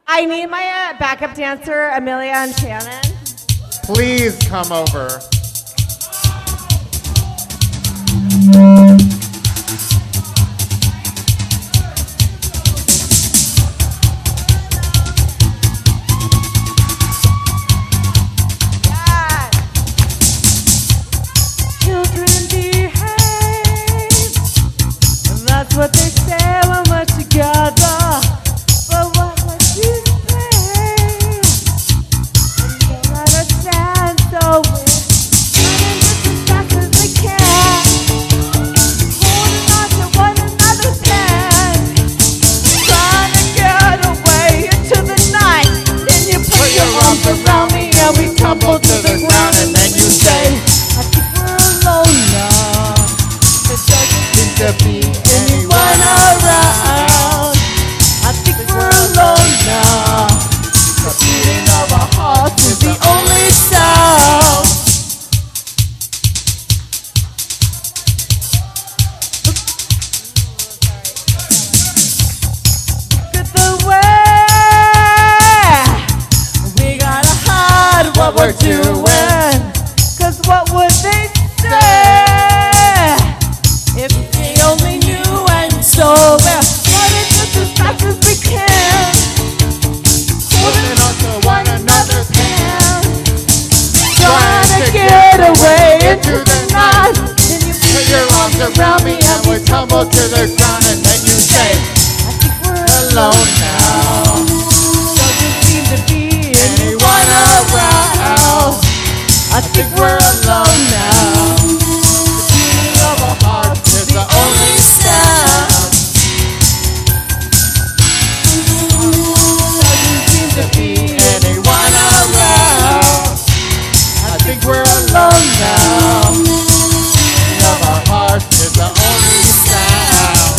I need my backup dancer, Amelia and Shannon. Please come over. Children behave. That's what they say when we're together. But what would you say? You don't understand, so we're running just as fast as we can, holding on to one another's hand, trying to get away into the night. Then you put your arms around me and we tumble to the ground, and then you say, I think we're alone now. There doesn't seem to be anyone around. I think we're alone now. The beating of our hearts is the only sound. Look at the way we gotta hide what we're doing. 'Cause what would they say if they only knew? And so we're running just as fast as we can, holding on to one another's hand, trying to get away into the night. Then you put your arms around me and we tumble to the ground, and then you say, I think we're alone now. Doesn't seem to be anyone around. I think we're alone now. The beating of our hearts is the only sound. Doesn't seem to be anyone around. I think we're alone now. The beating of our hearts is the only sound.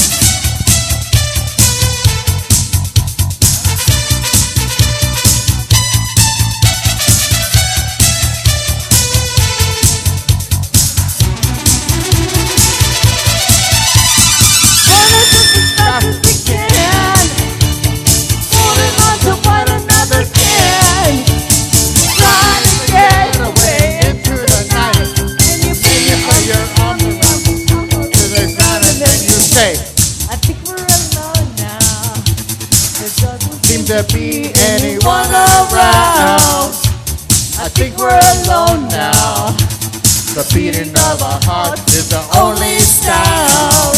Running just as fast as we can, holding on to one another's hand, trying to get away into the night. Then you put your arms around me, tumble to the ground, and then you say, I think we're alone now. There doesn't seem to be anyone around. I think we're alone now. The beating of our hearts is the only sound.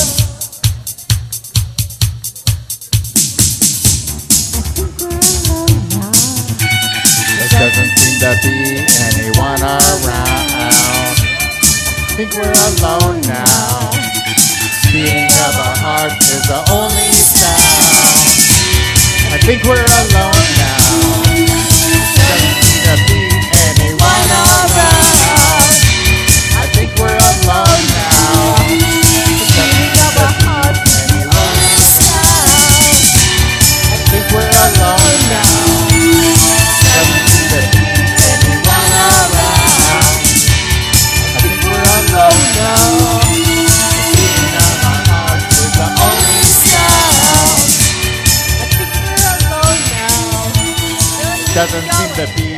There doesn't seem to be anyone around. I think we're alone now. Beating of our hearts is the only sound. I think we're alone now. Doesn't seem to be anyone around. I think we're alone now. Beating of our hearts is the only sound. I think we're alone now. Doesn't seem to be anyone around. I think we're alone now. The beating of our hearts is the only sound. I think we're alone now. Doesn't seem to be